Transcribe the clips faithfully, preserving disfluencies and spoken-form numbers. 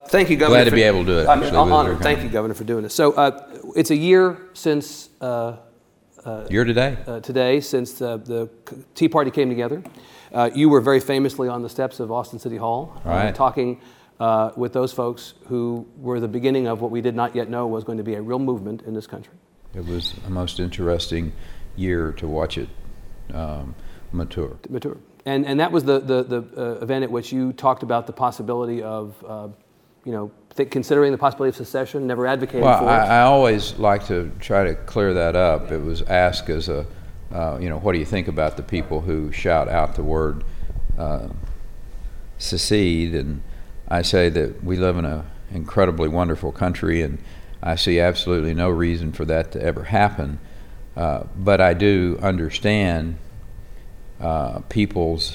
Thank you, Governor. Glad to for, be able to do it. I'm actually, honored. Thank you, Governor, for doing this. So uh, it's a year since uh, uh, year today. Uh, today, since uh, the Tea Party came together. Uh, you were very famously on the steps of Austin City Hall, right. uh, talking uh, with those folks who were the beginning of what we did not yet know was going to be a real movement in this country. It was a most interesting year to watch it um, mature. Mature. And and that was the the, the uh, event at which you talked about the possibility of, uh, you know, th- considering the possibility of secession, never advocating well, for I, it. I always like to try to clear that up. It was asked as a, uh, you know, what do you think about the people who shout out the word uh, secede? And I say that we live in an incredibly wonderful country, and I see absolutely no reason for that to ever happen. Uh, but I do understand uh, people's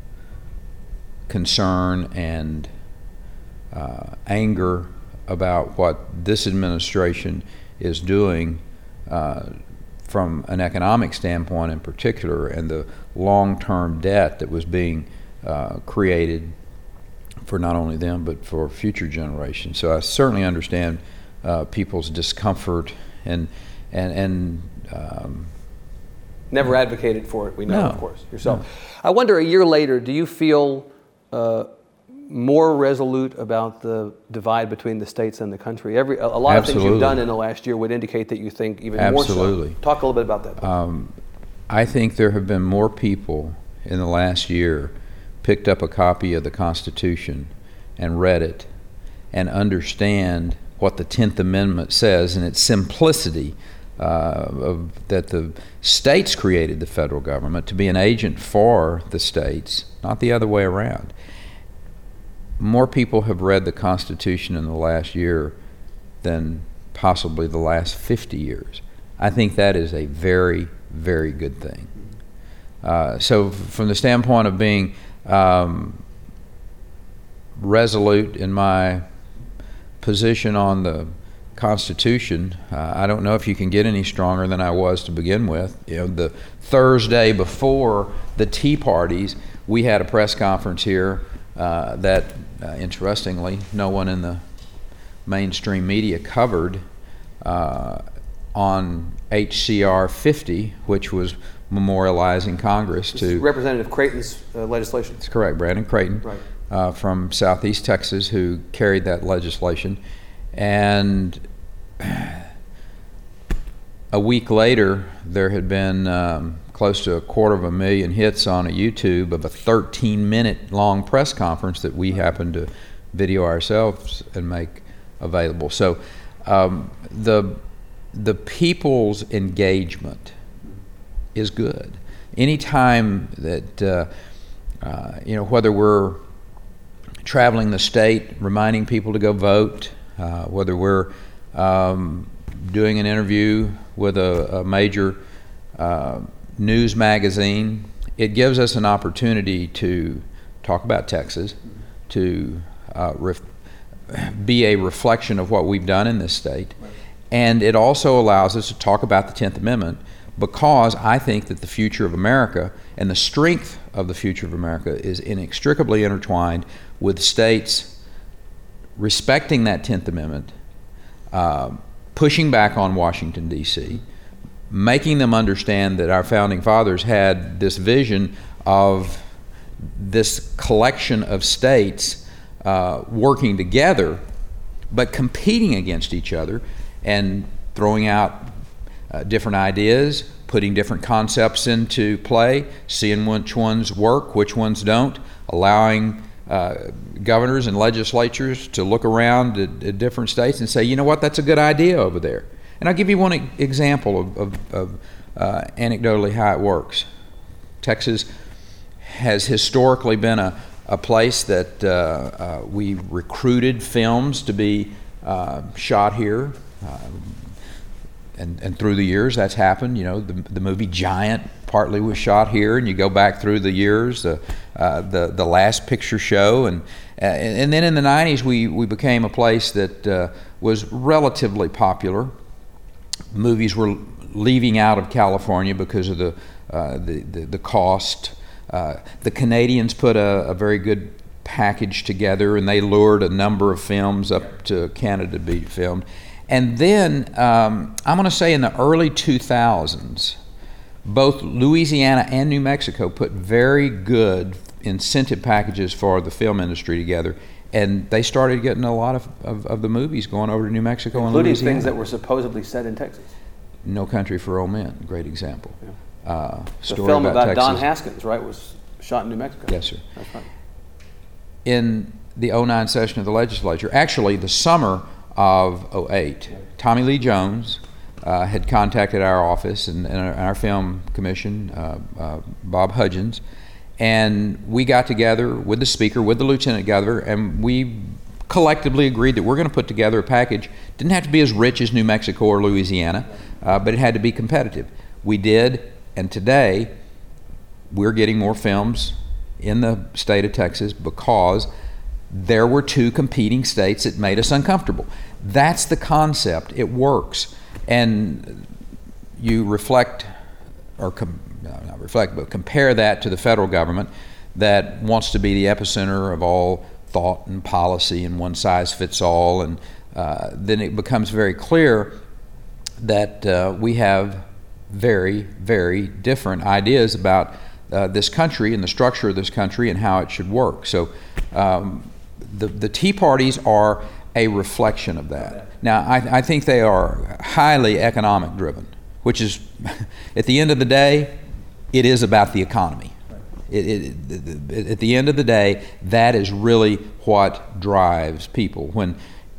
concern and uh, anger about what this administration is doing uh, from an economic standpoint in particular, and the long-term debt that was being uh, created for not only them but for future generations. So I certainly understand uh, people's discomfort and and and um, never advocated for it, we know, no, of course, yourself. No. I wonder, a year later, do you feel uh, more resolute about the divide between the states and the country? Every a, a lot Absolutely. of things you've done in the last year would indicate that you think even Absolutely. more so. Talk a little bit about that. Um, I think there have been more people in the last year picked up a copy of the Constitution and read it and understand what the tenth Amendment says and its simplicity, uh, of, that the states created the federal government to be an agent for the states, not the other way around. More people have read the Constitution in the last year than possibly the last fifty years. I think that is a very, very good thing. Uh, so from the standpoint of being um, resolute in my position on the Constitution, uh, I don't know if you can get any stronger than I was to begin with. You know, the Thursday before the Tea Parties, we had a press conference here uh, that, uh, interestingly, no one in the mainstream media covered uh, on H C R fifty, which was memorializing Congress This to is Representative Creighton's uh, legislation. That's correct, Brandon Creighton, Right. uh, from Southeast Texas, who carried that legislation. And a week later, there had been um, close to a quarter of a million hits on a YouTube of a thirteen minute long press conference that we happened to video ourselves and make available. So um, the the people's engagement is good. Anytime that, uh, uh, you know, whether we're traveling the state, reminding people to go vote, uh, whether we're um, doing an interview with a, a major uh, news magazine, it gives us an opportunity to talk about Texas, to uh, ref- be a reflection of what we've done in this state. And it also allows us to talk about the tenth Amendment, because I think that the future of America and the strength of the future of America is inextricably intertwined with states respecting that tenth Amendment, uh, pushing back on Washington, D C, making them understand that our founding fathers had this vision of this collection of states uh, working together, but competing against each other and throwing out uh, different ideas, putting different concepts into play, seeing which ones work, which ones don't, allowing uh, governors and legislatures to look around at, at different states and say, you know what, that's a good idea over there. And I'll give you one e- example of, of, of uh, anecdotally how it works. Texas has historically been a, a place that uh, uh, we recruited films to be uh, shot here. Uh, and, and through the years, that's happened. You know, the, the movie Giant partly was shot here, and you go back through the years, the uh, the, the Last Picture Show, and uh, and, and then in the nineties, we, we became a place that uh, was relatively popular. Movies were leaving out of California because of the uh, the, the, the cost. Uh, the Canadians put a, a very good package together, and they lured a number of films up to Canada to be filmed. And then, um, I'm going to say in the early two thousands, both Louisiana and New Mexico put very good incentive packages for the film industry together, and they started getting a lot of, of, of the movies going over to New Mexico and Including Louisiana. things that were supposedly set in Texas. No Country for Old Men, great example. Yeah. Uh, The story film about, about Texas. Don Haskins, right, was shot in New Mexico. Yes, sir. That's right. In the oh nine session of the legislature, actually the summer of oh eight, Tommy Lee Jones uh, had contacted our office and, and our, our film commission, uh, uh, Bob Hudgens, and we got together with the speaker, with the lieutenant governor, and we collectively agreed that we're going to put together a package. Didn't have to be as rich as New Mexico or Louisiana, uh, but it had to be competitive. We did, and today we're getting more films in the state of Texas because there were two competing states that made us uncomfortable. That's the concept. It works. And you reflect, or com- no, not reflect, but compare that to the federal government that wants to be the epicenter of all thought and policy and one size fits all, and uh, then it becomes very clear that uh, we have very, very different ideas about uh, this country and the structure of this country and how it should work. So um, the, the Tea Parties are a reflection of that. Now, I, I think they are highly economic driven, which is, at the end of the day, it is about the economy. It, it, it, at the end of the day, that is really what drives people. When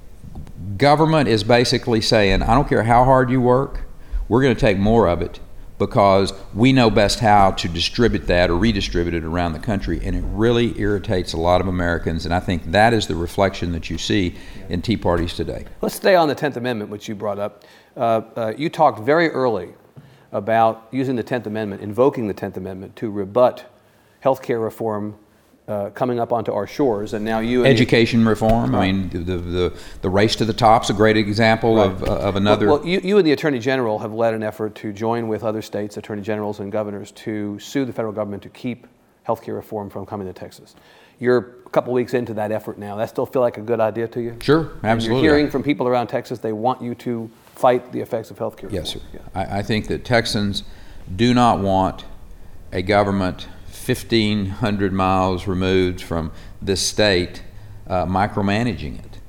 government is basically saying, I don't care how hard you work, we're going to take more of it because we know best how to distribute that or redistribute it around the country, and it really irritates a lot of Americans, and I think that is the reflection that you see in Tea Parties today. Let's stay on the tenth Amendment, which you brought up. Uh, uh, you talked very early about using the tenth Amendment, invoking the tenth Amendment to rebut health care reform uh, coming up onto our shores, and now you... And Education the, reform, right. I mean, the, the, the race to the top's a great example right. of, uh, of another... Well, well you, you and the Attorney General have led an effort to join with other states, Attorney Generals and governors, to sue the federal government to keep health care reform from coming to Texas. You're a couple weeks into that effort now. That still feel like a good idea to you? Sure, absolutely. And you're hearing from people around Texas, they want you to fight the effects of health care reform. Yes, sir. Yeah. I, I think that Texans do not want a government fifteen hundred miles removed from this state uh, micromanaging it.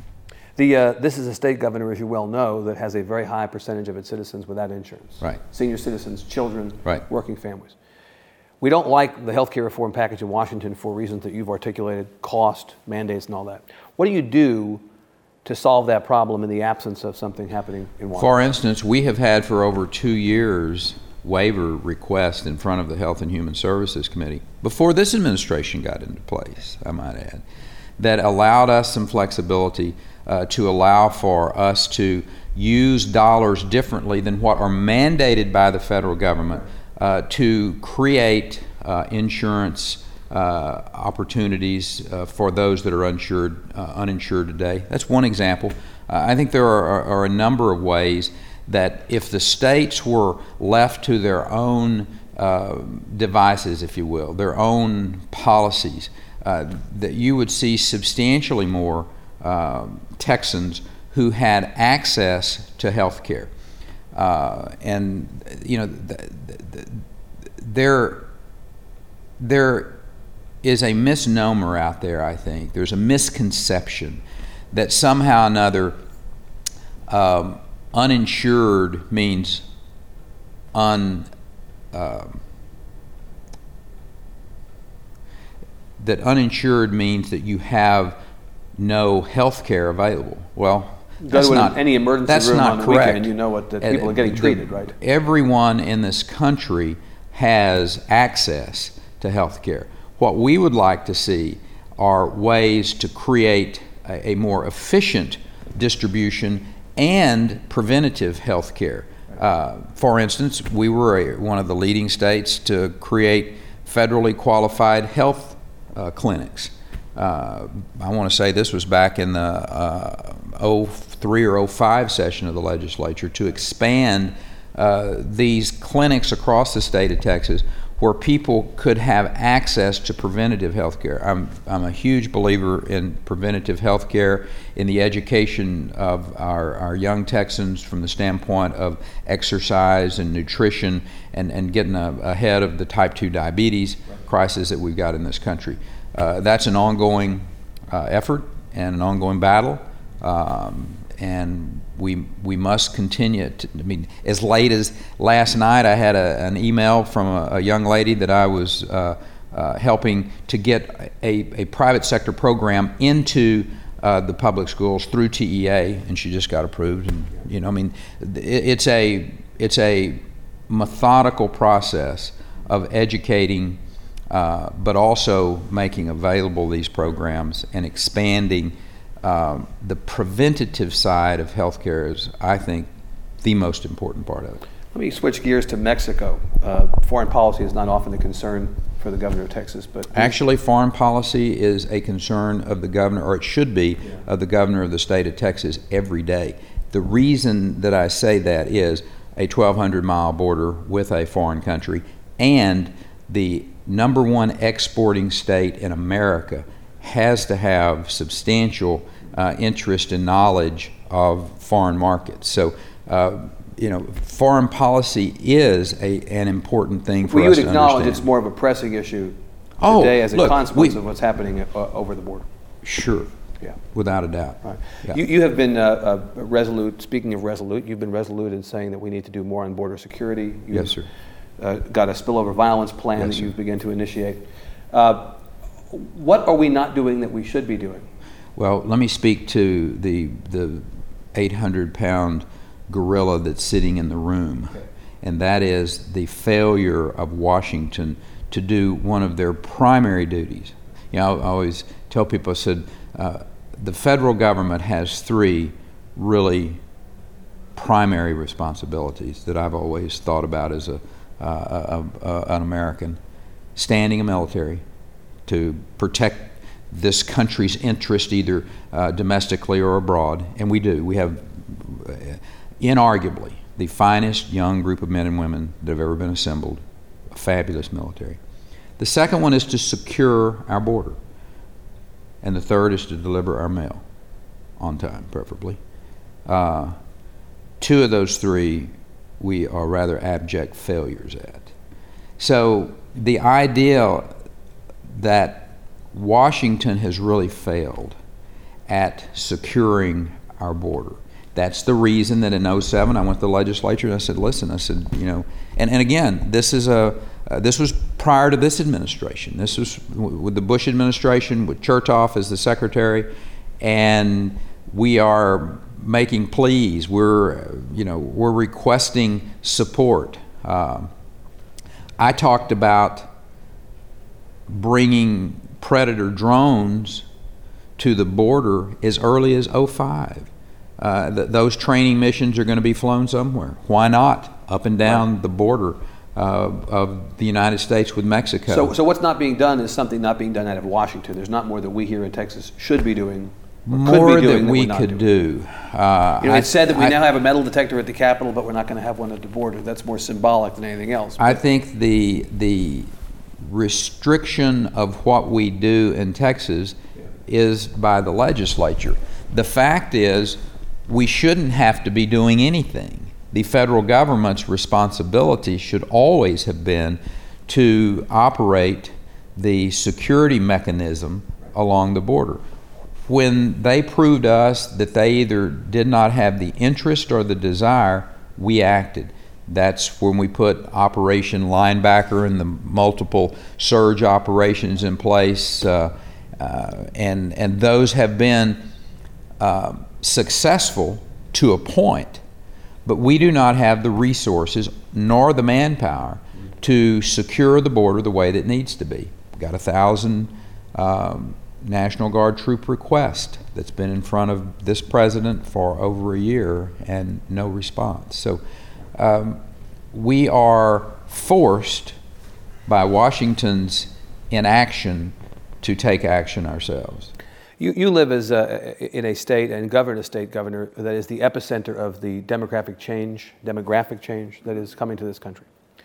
The, uh, this is a state governor, as you well know, that has a very high percentage of its citizens without insurance. Right. Senior citizens, children, Right. working families. We don't like the health care reform package in Washington for reasons that you've articulated, cost, mandates, and all that. What do you do to solve that problem in the absence of something happening in Washington? For instance, we have had for over two years waiver requests in front of the Health and Human Services Committee, before this administration got into place, I might add, that allowed us some flexibility uh, to allow for us to use dollars differently than what are mandated by the federal government uh, to create uh, insurance uh, opportunities uh, for those that are uninsured, uh, uninsured today. That's one example. Uh, I think there are, are, are a number of ways that if the states were left to their own uh, devices, if you will, their own policies, uh, that you would see substantially more uh, Texans who had access to health care. Uh, and, you know, th- th- th- there, there is a misnomer out there, I think. There's a misconception that somehow or another um, uninsured means un uh, that uninsured means that you have no health care available. Well, that's Go to not any emergency that's room not on the correct. weekend, you know what that people are getting The- treated, right? Everyone in this country has access to health care. What we would like to see are ways to create a, a more efficient distribution and preventative health care. Uh, for instance, we were a, one of the leading states to create federally qualified health uh, clinics. Uh, I want to say this was back in the uh, oh three or oh five session of the legislature to expand uh, these clinics across the state of Texas where people could have access to preventative health care. I'm, I'm a huge believer in preventative health care, in the education of our, our young Texans from the standpoint of exercise and nutrition and, and getting a, ahead of the type two diabetes crisis that we've got in this country. Uh, that's an ongoing uh, effort and an ongoing battle. Um, and we we must continue to, I mean, as late as last night, I had a, an email from a, a young lady that I was uh, uh, helping to get a, a private sector program into uh, the public schools through T E A, and she just got approved. And, you know, I mean, it, it's a it's a methodical process of educating, uh, but also making available these programs and expanding. Um, the preventative side of healthcare is, I think, the most important part of it. Let me switch gears to Mexico. Uh, foreign policy is not often a concern for the governor of Texas, but actually, foreign policy is a concern of the governor, or it should be, yeah. of the governor of the state of Texas every day. The reason that I say that is a twelve hundred mile border with a foreign country, and the number one exporting state in America has to have substantial uh, interest and knowledge of foreign markets. So, uh, you know, foreign policy is a, an important thing for well, us to you would acknowledge understand. It's more of a pressing issue oh, today as a look, consequence we, of what's happening uh, over the border. Sure. Yeah. Without a doubt. Right. Yeah. You, you have been uh, uh, resolute, speaking of resolute, you've been resolute in saying that we need to do more on border security. You've, yes, sir. Uh, got a spillover violence plan yes, that sir. you've begun to initiate. Uh, What are we not doing that we should be doing? Well, let me speak to the the eight hundred pound gorilla that's sitting in the room, okay. And that is the failure of Washington to do one of their primary duties. You know, I always tell people, I said, uh, the federal government has three really primary responsibilities that I've always thought about as a, uh, a, a an American: standing a military to protect this country's interest, either uh, domestically or abroad, and we do. We have, uh, inarguably, the finest young group of men and women that have ever been assembled, a fabulous military. The second one is to secure our border, and the third is to deliver our mail on time, preferably. Uh, two of those three we are rather abject failures at. So the idea that Washington has really failed at securing our border. That's the reason that in oh seven I went to the legislature and I said, listen, I said, you know, and, and again, this is a, uh, this was prior to this administration. This was w- with the Bush administration, with Chertoff as the secretary, and we are making pleas. We're, you know, we're requesting support. Uh, I talked about bringing Predator drones to the border as early as oh five. Uh, th- those training missions are going to be flown somewhere. Why not? Up and down right. the border uh, of the United States with Mexico. So, so what's not being done is something not being done out of Washington. There's not more that we here in Texas should be doing. More could be doing that we that could doing. do. Uh, you know, I, it's said that we I, now have a metal detector at the Capitol, but we're not going to have one at the border. That's more symbolic than anything else. I think the the restriction of what we do in Texas is by the legislature. The fact is, we shouldn't have to be doing anything. The federal government's responsibility should always have been to operate the security mechanism along the border. When they proved to us that they either did not have the interest or the desire, we acted. That's when we put Operation Linebacker and the multiple surge operations in place, uh, uh, and and those have been uh, successful to a point, but we do not have the resources nor the manpower to secure the border the way that it needs to be. We've got a thousand um, National Guard troop request that's been in front of this president for over a year and no response. So um, we are forced by Washington's inaction to take action ourselves. You, you live as a, in a state and govern a state, Governor, that is the epicenter of the demographic change, demographic change that is coming to this country.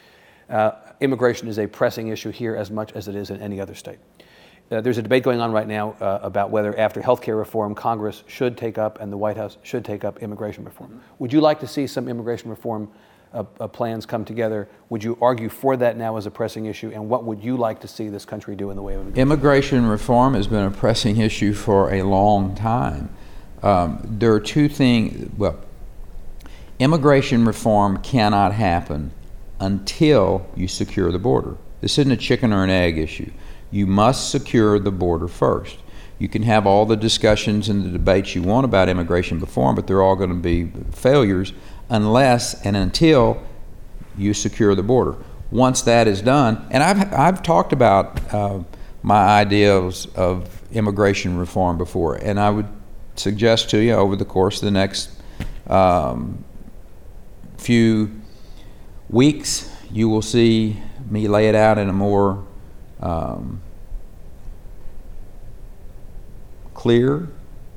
Uh, immigration is a pressing issue here as much as it is in any other state. Uh, there's a debate going on right now uh, about whether after health care reform, Congress should take up and the White House should take up immigration reform. Mm-hmm. Would you like to see some immigration reform uh, uh, plans come together? Would you argue for that now as a pressing issue? And what would you like to see this country do in the way of immigration? Immigration reform has been a pressing issue for a long time. Um, there are two things, well, immigration reform cannot happen until you secure the border. This isn't a chicken or an egg issue. You must secure the border first. You can have all the discussions and the debates you want about immigration reform, but they're all going to be failures unless and until you secure the border. Once that is done, and I've I've talked about uh, my ideas of immigration reform before, and I would suggest to you over the course of the next um, few weeks, you will see me lay it out in a more um, clear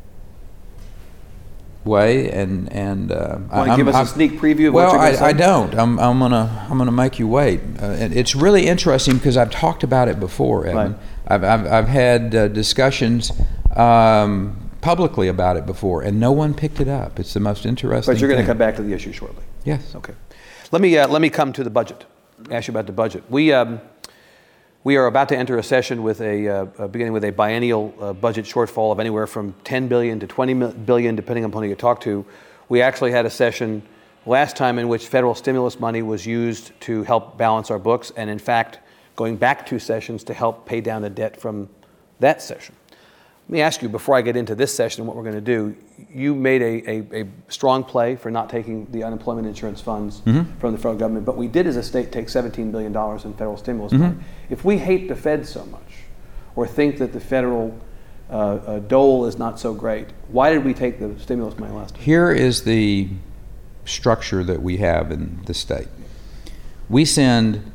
way, and and uh, want to give us I'm, a sneak preview of well, what you're going to say? I, I don't. I'm I'm gonna I'm gonna make you wait. Uh, and it's really interesting because I've talked about it before, Evan. Right. I've I've I've had uh, discussions um, publicly about it before, and no one picked it up. It's the most interesting. But you're going to thing. come back to the issue shortly. Yes. Okay. Let me uh, let me come to the budget. Ask you about the budget. We um, we are about to enter a session with a uh, uh, beginning with a biennial uh, budget shortfall of anywhere from ten billion to twenty billion, depending upon who you talk to. We actually had a session last time in which federal stimulus money was used to help balance our books, and in fact, going back two sessions to help pay down the debt from that session. Let me ask you, before I get into this session, what we're going to do. You made a, a, a strong play for not taking the unemployment insurance funds mm-hmm. from the federal government, but we did as a state take seventeen billion dollars in federal stimulus mm-hmm. money. If we hate the Fed so much, or think that the federal uh, uh, dole is not so great, why did we take the stimulus money last time? Here is the structure that we have in the state. We send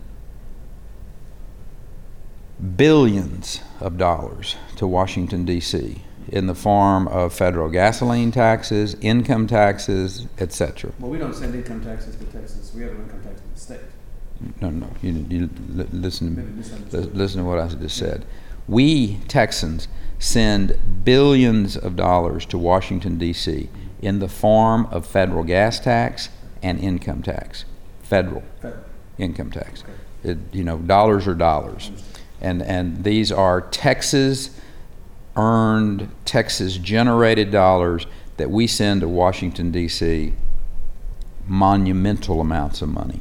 billions of dollars to Washington, D C in the form of federal gasoline taxes, income taxes, et cetera. Well, we don't send income taxes to Texas. We have an income tax to the state. No, no. You, you li- listen. Li- listen to what I just said. We Texans send billions of dollars to Washington, D C in the form of federal gas tax and income tax. Federal, federal. income tax. Okay. It, you know, dollars are dollars. And and these are Texas earned, Texas generated dollars that we send to Washington, D C, monumental amounts of money.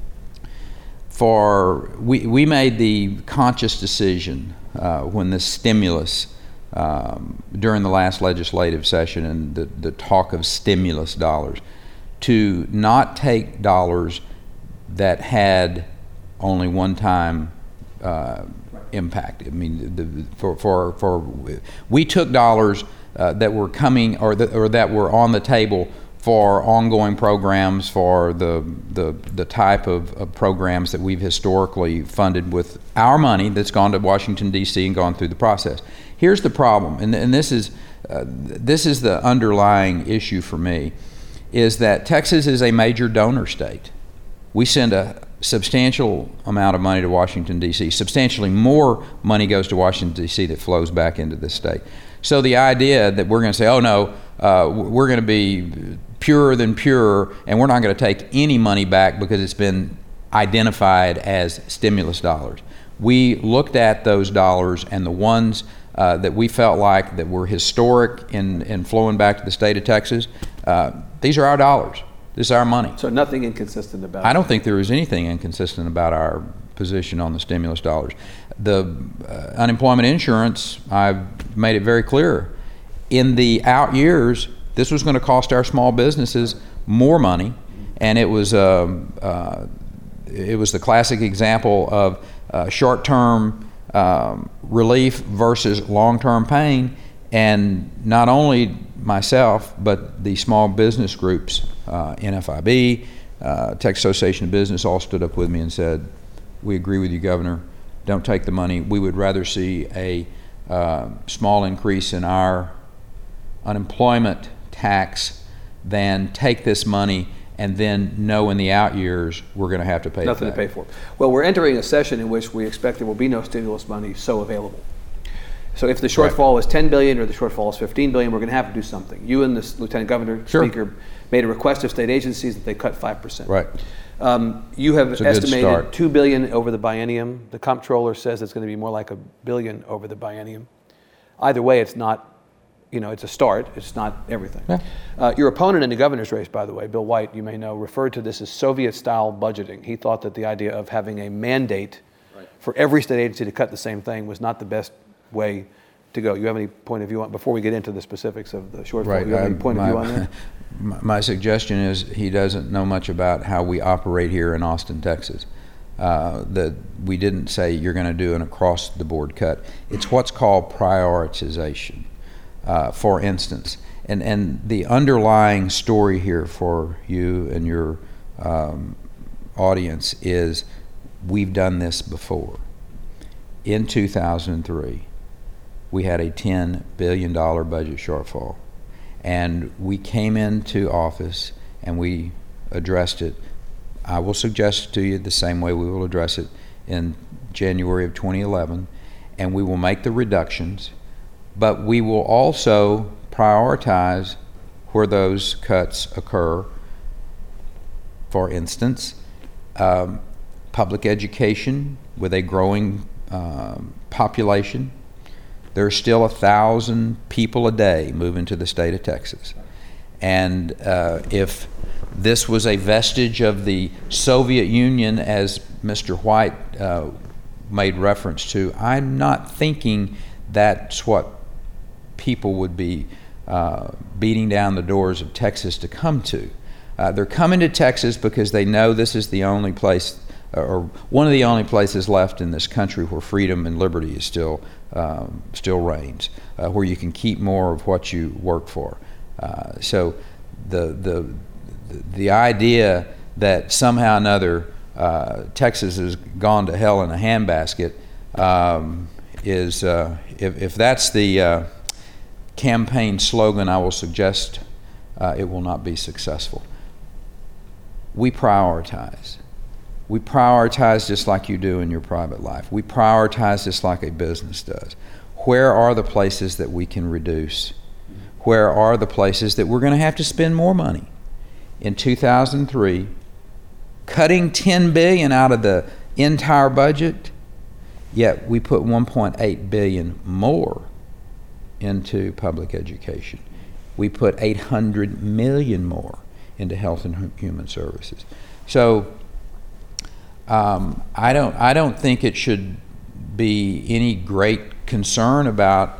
For we, we made the conscious decision uh, when the stimulus um, during the last legislative session and the, the talk of stimulus dollars to not take dollars that had only one time uh, impact. I mean, the, for for for we took dollars uh, that were coming or that or that were on the table for ongoing programs, for the the the type of, of programs that we've historically funded with our money that's gone to Washington, D C and gone through the process. Here's the problem, and and this is uh, this is the underlying issue for me, is that Texas is a major donor state. We send a substantial amount of money to Washington, D C. Substantially more money goes to Washington, D C that flows back into the state. So the idea that we're going to say, oh no, uh, we're going to be purer than pure, and we're not going to take any money back because it's been identified as stimulus dollars. We looked at those dollars, and the ones uh, that we felt like that were historic in, in flowing back to the state of Texas, uh, these are our dollars. This is our money. So nothing inconsistent about it? I don't think there is anything inconsistent about our position on the stimulus dollars. The uh, unemployment insurance, I've made it very clear. In the out years, this was going to cost our small businesses more money, and it was uh, uh, it was the classic example of uh, short-term um, relief versus long-term pain. And not only myself, but the small business groups, uh, N F I B, uh, Texas Association of Business, all stood up with me and said, we agree with you, Governor. Don't take the money. We would rather see a uh, small increase in our unemployment tax than take this money and then know in the out years we're going to have to pay Nothing it to back. pay for. Well, we're entering a session in which we expect there will be no stimulus money so available. So if the shortfall Right. is ten billion dollars or the shortfall is fifteen billion dollars, we're going to have to do something. You and the Lieutenant Governor, Sure. Speaker, made a request of state agencies that they cut five percent. Right. Um, you have It's a good estimated start. two billion dollars over the biennium. The comptroller says it's going to be more like a billion over the biennium. Either way, it's not, you know, it's a start. It's not everything. Yeah. Uh, your opponent in the governor's race, by the way, Bill White, you may know, referred to this as Soviet-style budgeting. He thought that the idea of having a mandate right. for every state agency to cut the same thing was not the best way to go. You have any point of view on, before we get into the specifics of the shortfall, Right. you have any I- point my, of view on that? My my suggestion is he doesn't know much about how we operate here in Austin, Texas. Uh, that we didn't say you're going to do an across-the-board cut. It's what's called prioritization. Uh, for instance, and, and the underlying story here for you and your um, audience is we've done this before. In two thousand three, we had a ten billion dollars budget shortfall. And we came into office and we addressed it. I will suggest to you the same way we will address it in January of twenty eleven, and we will make the reductions, but we will also prioritize where those cuts occur. For instance, um, public education with a growing um, population. There's still a thousand people a day moving to the state of Texas. And uh, if this was a vestige of the Soviet Union, as Mister White uh, made reference to, I'm not thinking that's what people would be uh, beating down the doors of Texas to come to. Uh, they're coming to Texas because they know this is the only place, or one of the only places left in this country where freedom and liberty is still um, still reigns, uh, where you can keep more of what you work for. Uh, so the the the idea that somehow or another uh, Texas has gone to hell in a handbasket um, is, uh, if, if that's the uh, campaign slogan, I will suggest uh, it will not be successful. We prioritize. We prioritize just like you do in your private life. We prioritize just like a business does. Where are the places that we can reduce? Where are the places that we're going to have to spend more money? In two thousand three, cutting ten billion dollars out of the entire budget, yet we put one point eight billion dollars more into public education. We put eight hundred million dollars more into health and human services. So um, I don't I don't think it should be any great concern about,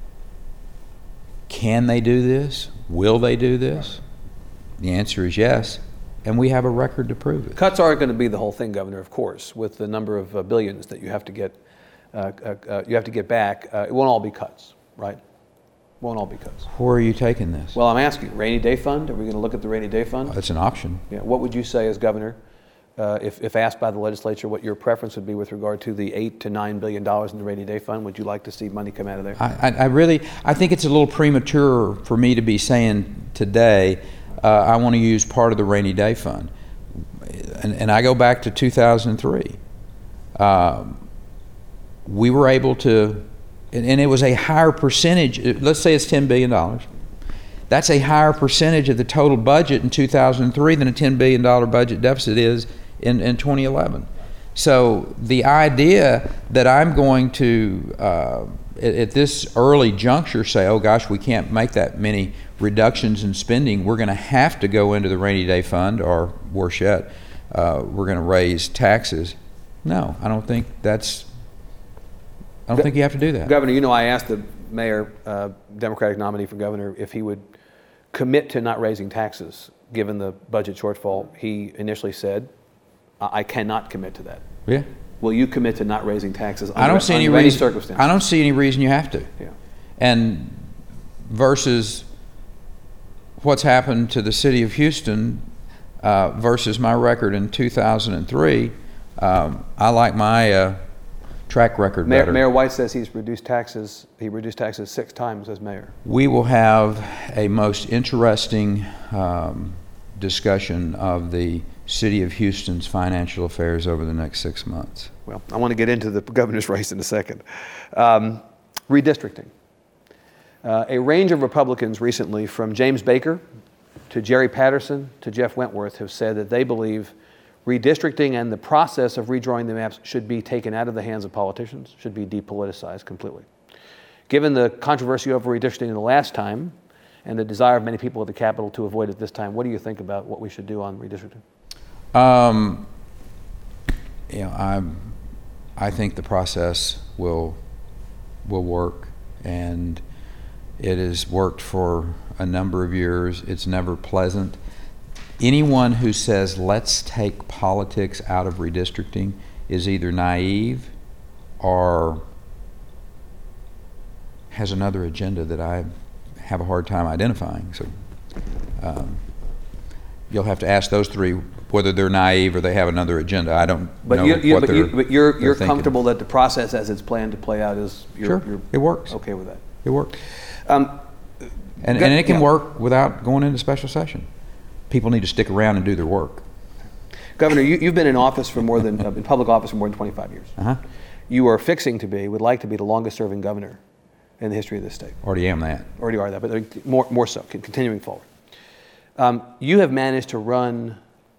can they do this? Will they do this? The answer is yes, and we have a record to prove it. Cuts aren't going to be the whole thing, Governor, of course, with the number of uh, billions that you have to get uh, uh, uh, you have to get back. Uh, it won't all be cuts, right? Won't all be cuts. Where are you taking this? Well, I'm asking, rainy day fund? Are we going to look at the rainy day fund? That's an option. Yeah. What would you say as governor, uh, if, if asked by the legislature, what your preference would be with regard to the eight to nine billion dollars in the rainy day fund? Would you like to see money come out of there? I, I, I really, I think it's a little premature for me to be saying today, uh, I want to use part of the rainy day fund. And, and I go back to two thousand three. Um, we were able to, and, and it was a higher percentage, let's say it's ten billion dollars. That's a higher percentage of the total budget in two thousand three than a ten billion dollars budget deficit is in, in twenty eleven. So the idea that I'm going to, uh, at, at this early juncture, say, oh gosh, we can't make that many reductions in spending, we're going to have to go into the rainy day fund, or worse yet, uh, we're going to raise taxes. No, I don't think that's, I don't think you have to do that. Governor, you know, I asked the mayor, uh, Democratic nominee for governor, if he would commit to not raising taxes given the budget shortfall. He initially said, I, I cannot commit to that. Yeah. Will you commit to not raising taxes under, I don't see any under any reason. circumstances? I don't see any reason you have to. Yeah. And versus what's happened to the city of Houston uh, versus my record in two thousand three, um, I like my uh, track record Mayor, better. Mayor White says he's reduced taxes. He reduced taxes six times as mayor. We will have a most interesting um, discussion of the City of Houston's financial affairs over the next six months. Well, I want to get into the governor's race in a second. Um, redistricting. Uh, a range of Republicans recently, from James Baker to Jerry Patterson to Jeff Wentworth, have said that they believe redistricting and the process of redrawing the maps should be taken out of the hands of politicians, should be depoliticized completely. Given the controversy over redistricting the last time and the desire of many people at the Capitol to avoid it this time, what do you think about what we should do on redistricting? Um, you know, I, I think the process will will work, and it has worked for a number of years. It's never pleasant. Anyone who says let's take politics out of redistricting is either naive or has another agenda that I have a hard time identifying. So um, you'll have to ask those three whether they're naive or they have another agenda. I don't but know you, you, what but they're you, But you're, they're you're thinking. comfortable that the process as it's planned to play out is you're, Sure, you're it works. okay with that? It works. Um, And, Go- and it can yeah. work without going into special session. People need to stick around and do their work. Governor, you, you've been in office for more than, uh, in public office for more than twenty-five years. Uh-huh. You are fixing to be, would like to be the longest serving governor in the history of this state. Already am that. Already are that, but uh, more, more so, con- continuing forward. Um, you have managed to run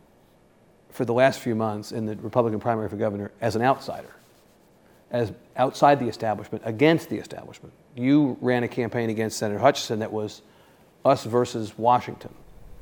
for the last few months in the Republican primary for governor as an outsider, as outside the establishment, against the establishment. You ran a campaign against Senator Hutchinson that was us versus Washington,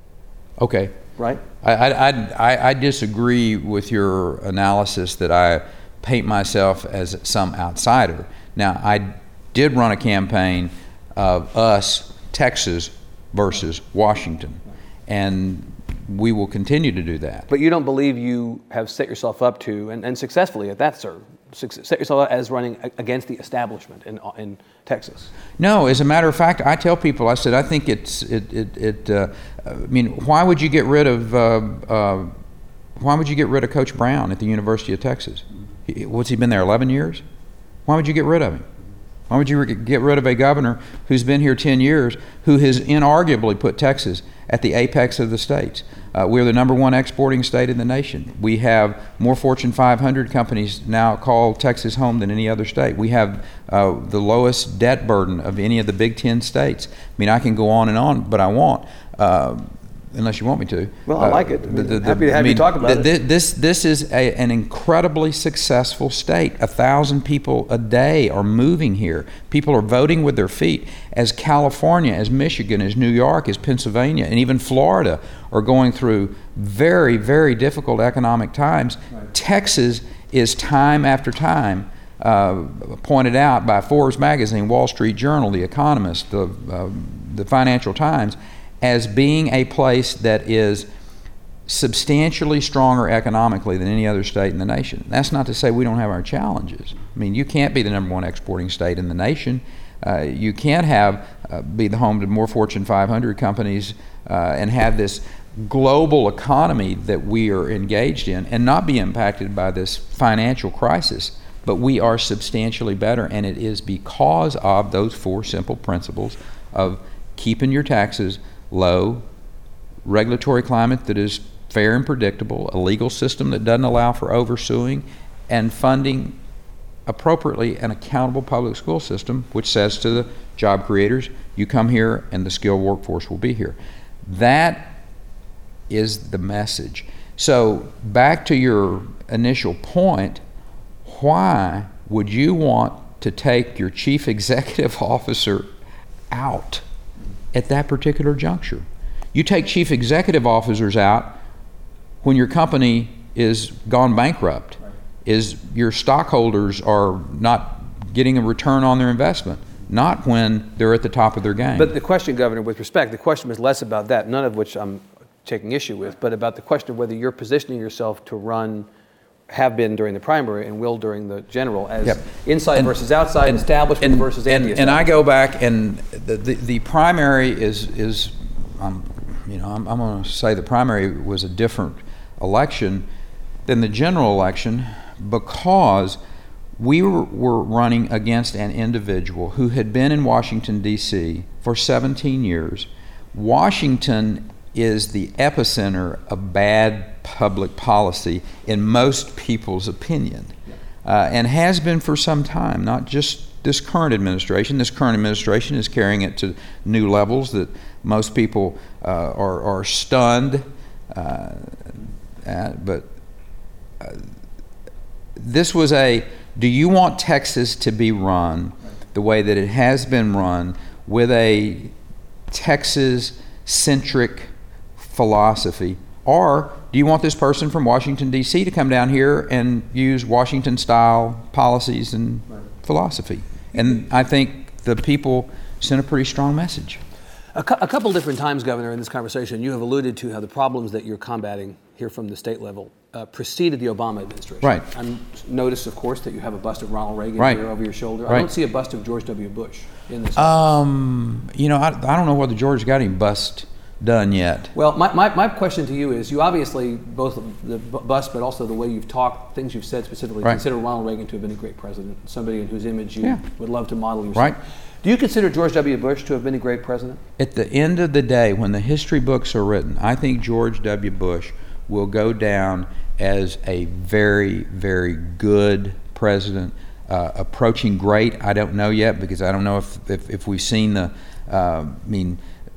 Okay. right? I, I, I, I disagree with your analysis that I paint myself as some outsider. Now, I did run a campaign of us, Texas, versus Washington, and we will continue to do that. But you don't believe you have set yourself up to, and, and successfully at that, sir, suc- set yourself up as running a- against the establishment in, in Texas. No, as a matter of fact, I tell people, I said, I think it's, it, it, it uh, I mean, why would you get rid of, uh, uh, why would you get rid of Coach Brown at the University of Texas? He, what's he been there, eleven years? Why would you get rid of him? Why would you re- get rid of a governor who's been here ten years, who has inarguably put Texas at the apex of the states? Uh, we're the number one exporting state in the nation. We have more Fortune five hundred companies now call Texas home than any other state. We have uh, the lowest debt burden of any of the Big Ten states. I mean, I can go on and on, but I won't, uh, unless you want me to. Well, I Uh, like it. the- the- Happy to have I you mean, talk about th- it. This, this is a, an incredibly successful state. A thousand people a day are moving here. People are voting with their feet. As California, as Michigan, as New York, as Pennsylvania, and even Florida are going through very, very difficult economic times. Right. Texas is time after time uh, pointed out by Forbes magazine, Wall Street Journal, The Economist, the, uh, the Financial Times, as being a place that is substantially stronger economically than any other state in the nation. That's not to say we don't have our challenges. I mean, you can't be the number one exporting state in the nation. Uh, you can't have uh, be the home to more Fortune five hundred companies uh, and have this global economy that we are engaged in and not be impacted by this financial crisis. But we are substantially better, and it is because of those four simple principles of keeping your taxes low, regulatory climate that is fair and predictable, a legal system that doesn't allow for oversuing, and funding appropriately an accountable public school system, which says to the job creators, you come here and the skilled workforce will be here. That is the message. So back to your initial point, why would you want to take your chief executive officer out at that particular juncture? You take chief executive officers out when your company is gone bankrupt, right. is your stockholders are not getting a return on their investment, not when they're at the top of their game. But the question, Governor, with respect, the question was less about that, none of which I'm taking issue with, but about the question of whether you're positioning yourself to run, have been during the primary and will during the general, as yep. inside and, versus outside, and, establishment and, versus and, anti-establishment. And I go back, and the, the, the primary is, is um, you know, I'm, I'm going to say the primary was a different election than the general election because we were, were running against an individual who had been in Washington, D C for seventeen years. Washington is the epicenter of bad public policy in most people's opinion, uh, and has been for some time, not just this current administration. This current administration is carrying it to new levels that most people uh, are, are stunned uh, at, but uh, this was a, do you want Texas to be run the way that it has been run, with a Texas-centric philosophy, or do you want this person from Washington, D C to come down here and use Washington-style policies and right. philosophy? And I think the people sent a pretty strong message. A, cu- a couple different times, Governor, in this conversation, you have alluded to how the problems that you're combating here from the state level uh, preceded the Obama administration. Right. I notice, of course, that you have a bust of Ronald Reagan right. here over your shoulder. Right. I don't see a bust of George W. Bush in this. Um, you know, I, I don't know whether George got any bust done yet. Well, my, my, my question to you is, you obviously, both the bust, but also the way you've talked, things you've said specifically, right. consider Ronald Reagan to have been a great president, somebody in whose image you yeah. would love to model yourself. Right. Do you consider George W. Bush to have been a great president? At the end of the day, when the history books are written, I think George W. Bush will go down as a very, very good president. Uh, approaching great, I don't know yet, because I don't know if, if, if we've seen the, uh, I mean,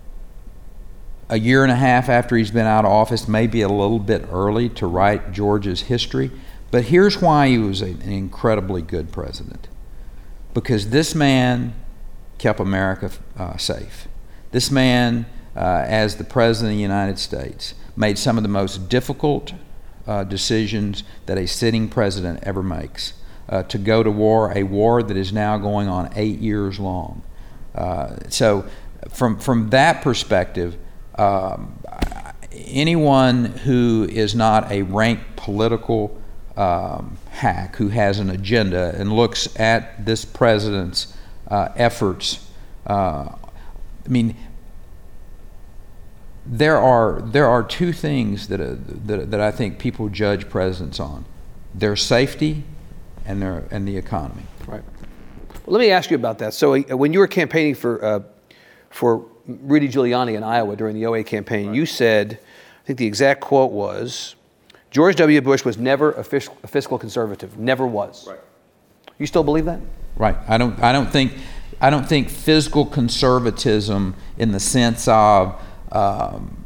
a year and a half after he's been out of office, maybe a little bit early to write George's history. But here's why he was an incredibly good president. Because this man kept America uh, safe. This man, uh, as the President of the United States, made some of the most difficult uh, decisions that a sitting president ever makes. Uh, to go to war, a war that is now going on eight years long. Uh, so from, from that perspective, um, anyone who is not a rank political um, hack, who has an agenda and looks at this president's uh, efforts, uh, I mean, there are there are two things that, uh, that that I think people judge presidents on: their safety and their and the economy. Right. Well, let me ask you about that. So, uh, when you were campaigning for uh, for Rudy Giuliani in Iowa during the oh eight campaign, right. you said, I think the exact quote was, George W. Bush was never a, fiscal, a fiscal conservative. Never was. Right. You still believe that? Right. I don't. I don't think. I don't think fiscal conservatism, in the sense of um,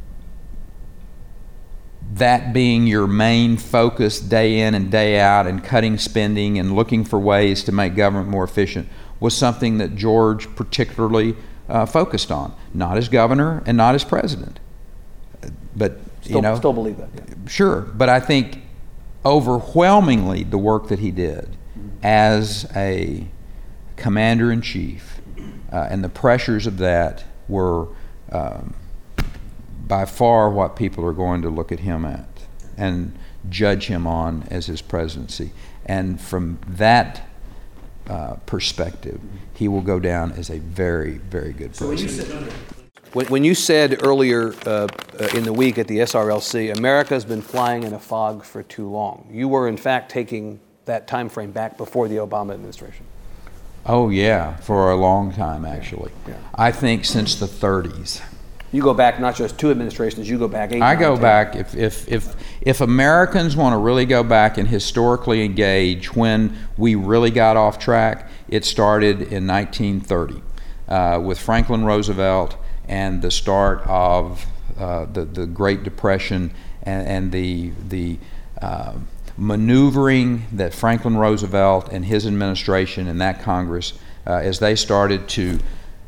that being your main focus day in and day out, and cutting spending and looking for ways to make government more efficient, was something that George particularly uh, focused on. Not as governor and not as president, but still, you know, still believe that. Yeah. Sure, but I think overwhelmingly the work that he did mm-hmm. as a commander-in-chief uh, and the pressures of that were um, by far what people are going to look at him at and judge him on as his presidency. And from that uh, perspective, he will go down as a very, very good president. When, when you said earlier uh, uh, in the week at the S R L C, America's been flying in a fog for too long, you were in fact taking that time frame back before the Obama administration. Oh yeah, for a long time actually. Yeah. Yeah. I think since the thirties. You go back not just two administrations, you go back eight. I nine, go ten. back, if, if, if, if Americans want to really go back and historically engage when we really got off track, it started in nineteen thirty uh, with Franklin Roosevelt and the start of uh, the, the Great Depression and, and the, the uh, maneuvering that Franklin Roosevelt and his administration and that Congress, uh, as they started to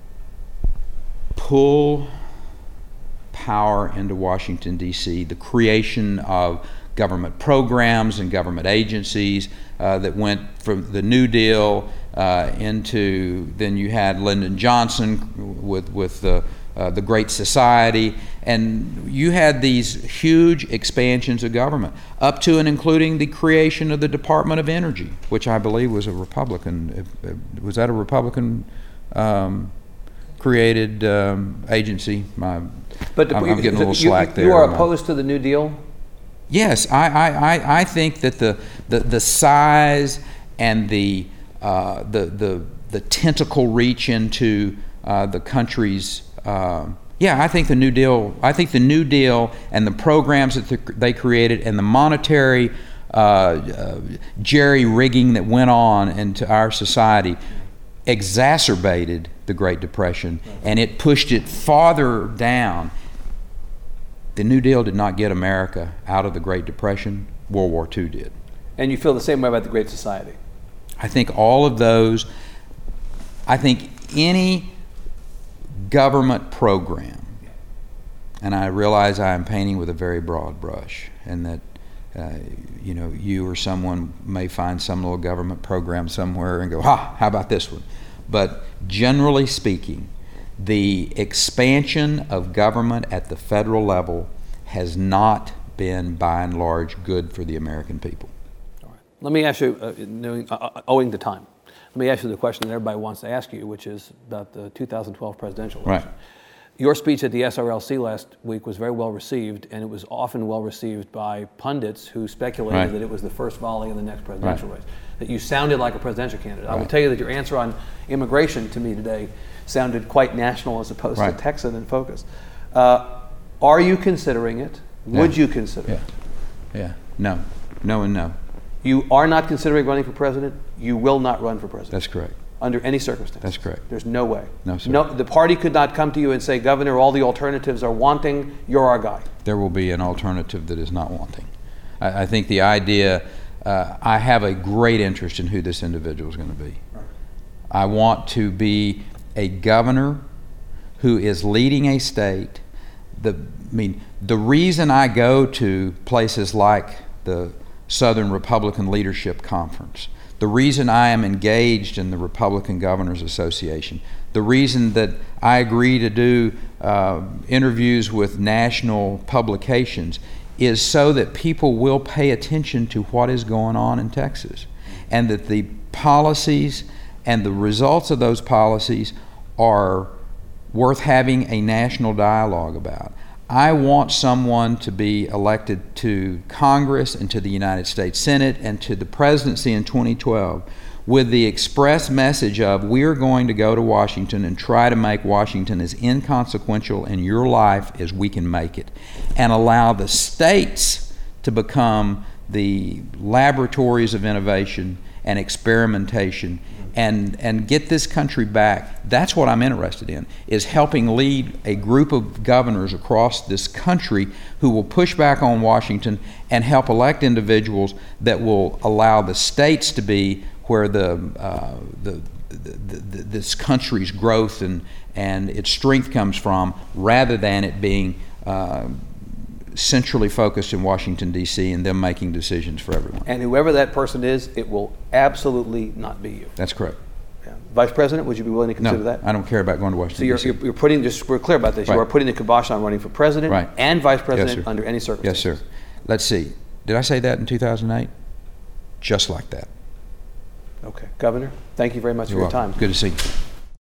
pull power into Washington, D C, the creation of government programs and government agencies uh, that went from the New Deal uh, into, then you had Lyndon Johnson with, with the, uh, the Great Society, and you had these huge expansions of government, up to and including the creation of the Department of Energy, which I believe was a Republican, was that a Republican um, created um, agency? My, But I'm, I'm getting a little you, slack you, there. You are opposed to the New Deal? Yes, I, I, I, I think that the, the, the size and the, uh, the, the, the tentacle reach into uh, the country's uh, Yeah, I think the New Deal. I think the New Deal and the programs that the, they created and the monetary uh, uh, jerry rigging that went on into our society exacerbated the Great Depression, and it pushed it farther down. The New Deal did not get America out of the Great Depression. World War Two did. And you feel the same way about the Great Society? I think all of those. I think any government program, and I realize I am painting with a very broad brush, and that uh, you know, you or someone may find some little government program somewhere and go, ha, how about this one? But generally speaking, the expansion of government at the federal level has not been, by and large, good for the American people. All right. Let me ask you, uh, knowing, uh, owing to time, let me ask you the question that everybody wants to ask you, which is about the two thousand twelve presidential election. Right. Your speech at the S R L C last week was very well received, and it was often well received by pundits who speculated Right. that it was the first volley in the next presidential Right. race, that you sounded like a presidential candidate. I will Right. tell you that your answer on immigration to me today sounded quite national as opposed Right. to Texan in focus. Uh, are you considering it? Would Yeah. you consider Yeah. it? Yeah. No. No and no. You are not considering running for president. You will not run for president. That's correct. Under any circumstance. That's correct. There's no way. No, sir. No, the party could not come to you and say, Governor, all the alternatives are wanting. You're our guy. There will be an alternative that is not wanting. I, I think the idea, uh, I have a great interest in who this individual is going to be. Right. I want to be a governor who is leading a state. The, I mean, the reason I go to places like the Southern Republican Leadership Conference, the reason I am engaged in the Republican Governors Association, the reason that I agree to do uh, interviews with national publications is so that people will pay attention to what is going on in Texas, and that the policies and the results of those policies are worth having a national dialogue about. I want someone to be elected to Congress and to the United States Senate and to the presidency in twenty twelve with the express message of, we are going to go to Washington and try to make Washington as inconsequential in your life as we can make it, and allow the states to become the laboratories of innovation and experimentation, and and get this country back. That's what I'm interested in, is helping lead a group of governors across this country who will push back on Washington and help elect individuals that will allow the states to be where the, uh, the, the, the this country's growth and, and its strength comes from, rather than it being uh, centrally focused in Washington, D C, and them making decisions for everyone. And whoever that person is, it will absolutely not be you. That's correct. Yeah. Vice President, would you be willing to consider No, that? I don't care about going to So Washington, you're, D C. you're, you're putting, just we're clear about this, Right. you are putting the kibosh on running for president Right. and vice president Yes, sir. under any Yes, circumstances. sir. Let's see. Did I say that in two thousand eight? Just like that. Okay. Governor, thank you very much You're for your welcome. time. Good to see you.